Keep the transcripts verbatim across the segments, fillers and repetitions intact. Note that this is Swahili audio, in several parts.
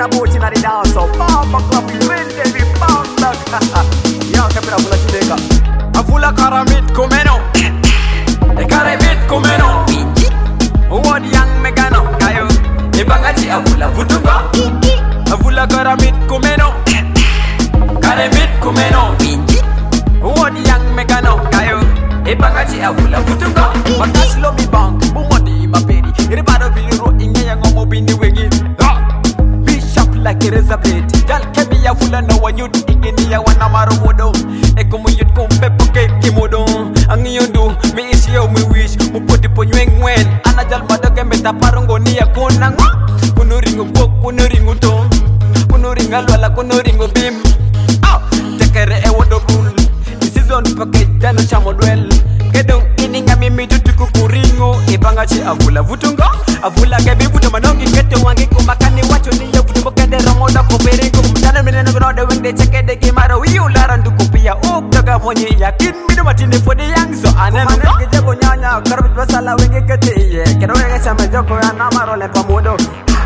Doctor Bush in the dance. So Papa Club, we real baby bounce back. Yo, kapira fula chideka. Afula karamit kumeno. E karamit kumeno. Uwadi yang megano kayo. E bangati afula vutunga. Afula karamit kumeno. Karamit kumeno. Uwadi yang megano kayo. E bangati afula vutunga. Makasilo mi bang, bumodi maperi. Iribado biro inye yang omo bini wengi. Bishop like a razor blade. Jal kebi ya fula no wanyut igini ya wana maromodo. Eko mu yut kumpe poke kimodo. Angi yondu mi isi yo mi wish. Mu poti po nyeng wen. Ana jal madoge meta parongo ni ya kunang. Kuno ringo kok, kuno ringo tom. Kuno ringa lwala, kuno ringo bim. Ah, tekere e wodo rule. Season poke jano chamo dwell. Kedong ininga mimi tutuku kuringo. Ibanga chi avula vutunga. Avula kebi vuto manongi kete wangi kumakani wacho ni ya vutumbo kende ramoda koperingo. Mtana minene kunode wende chekede kimaro. Wiyu larandu kupia uktoga mwenye yakin. Mido matini for the young so aneno. Kumanenge jebo nyanya, karbit basala wengi kete iye. Kero wege chame joko ya namaro le pamudo.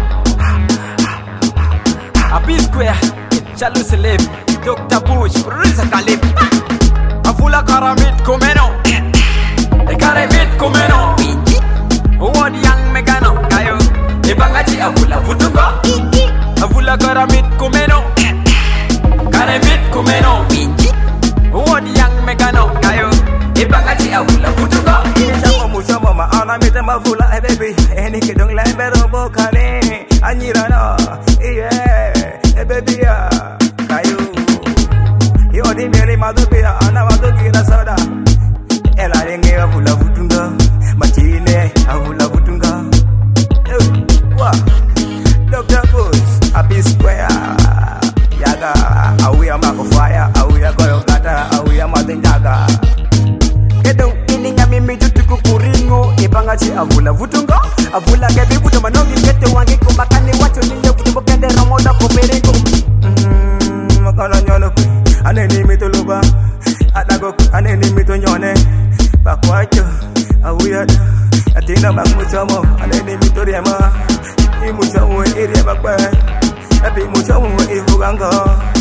A B-Square, Chalu Celeb, Doctor Bush, Producer Kalib. Afula karamit kumeno. E karamit kumeno. Uwadi yang megano kayo. E bangati afula vutunga. Afula karamit kumeno. Karamit kumeno. Uwadi yang megano kayo. E bangati afula vutunga. Chamo muchamo ma ana mete mavula eh baby. Eni kidong lai bero bokane. Anyira no. Yeah, eh baby ya. Kayo. Yo di mere madopia ana madogira soda. Ela renge avula vutunga. Matine avula vutunga. Wa. Doctor Bush, a B-Square. Yaga, awi amako fire, awi agoyo kata, awi amadenjaga. Kedong ininga mimi tutuku kuringo. Ibanga chi avula vutunga. Avula kebi vuto manongi kete wangi kumakani wacho niyo vutumbo kende ramoda koperingo. Mmm, makana nyono ku. Aneni mituluba. Adago ku, aneni mitonyone. Bakwacho, awiyada. Atina bakmuchomo, aneni mitoriama. Imuchomo iri bakwe. Epi muchomo ifuganga.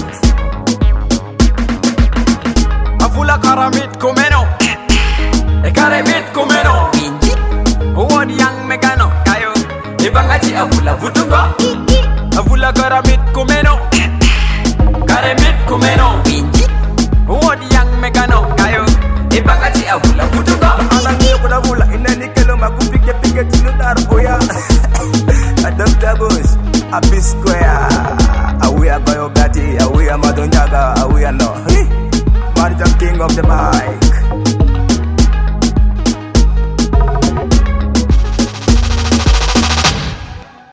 Afula karamit kumeno. E karamit kumeno. Uwadi yang megano kayo. E bangati afula vutunga. Afula karamit kumeno. Karamit kumeno. Uwadi yang megano kayo. E bangati afula vutunga. Anangiyo kuna vula ineni kelo makupike pike chino daroya. Doctor Bush, a B-Square. Awi agoyo gati, awi amadonjaga, awi ano. Marjam king of the mic.